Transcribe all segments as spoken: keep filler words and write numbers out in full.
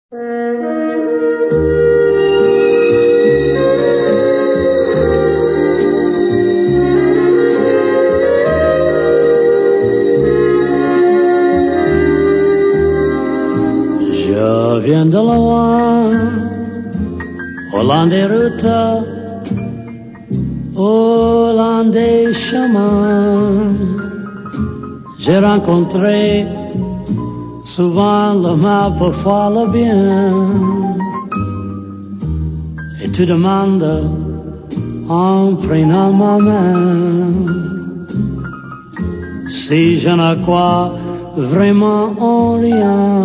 Je viens de loin, au long des routes, au long des chemins. J'ai rencontré souvent le mal, parfois le bien. Et tu demandes en prenant ma main si je ne crois vraiment en rien.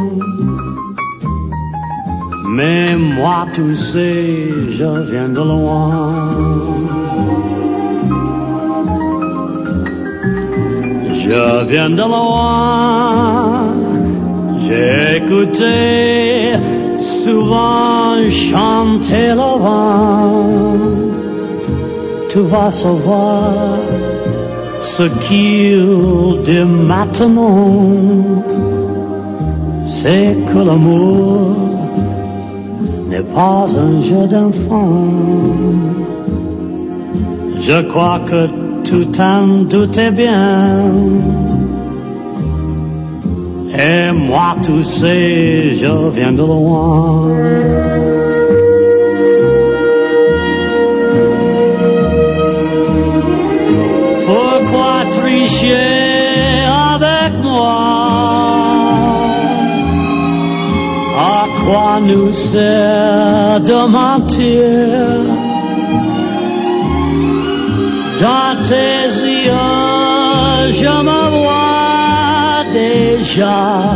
Mais moi, tu sais, je viens de loin. Je viens de loin. J'ai écouté souvent chanter le vent. Tu vas savoir ce qu'il dit maintenant. C'est que l'amour n'est pas un jeu d'enfant. Je crois que tu t'en doutais bien. Et moi, tu sais, je viens de loin. Pourquoi tricher avec moi? À quoi nous sert de mentir? Dans tes yeux, je me vois déjà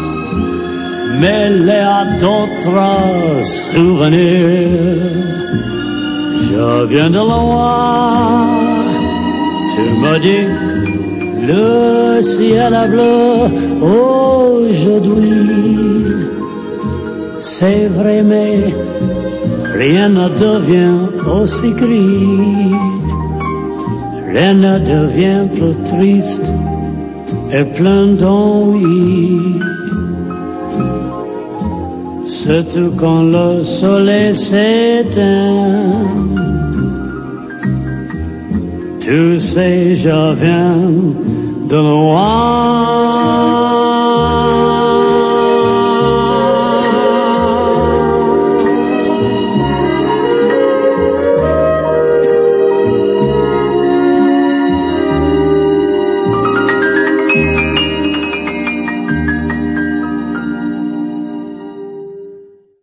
mêlé à d'autres souvenirs. Je viens de loin, tu me dis, le ciel est bleu aujourd'hui. C'est vrai, mais rien ne devient aussi gris. Rien ne devient plus triste et plein d'ennui. Surtout quand le soleil s'éteint. Tu sais, je viens de loin.